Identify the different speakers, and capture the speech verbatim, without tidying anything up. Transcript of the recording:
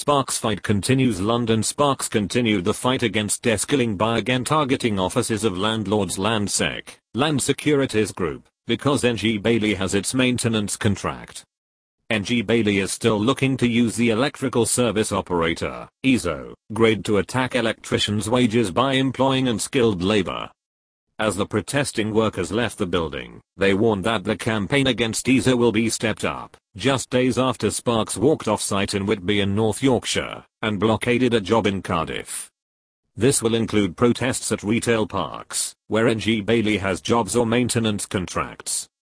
Speaker 1: Sparks fight continues. London Sparks continued the fight against desk killing by again targeting offices of landlords. Landsec, Land Securities Group, because N G Bailey has its maintenance contract. N G Bailey is still looking to use the electrical service operator, E S O, grade to attack electricians' wages by employing unskilled labor. As the protesting workers left the building, they warned that the campaign against E S O will be stepped up, just days after Sparks walked off-site in Whitby in North Yorkshire, and blockaded a job in Cardiff. This will include protests at retail parks, where N G Bailey has jobs or maintenance contracts.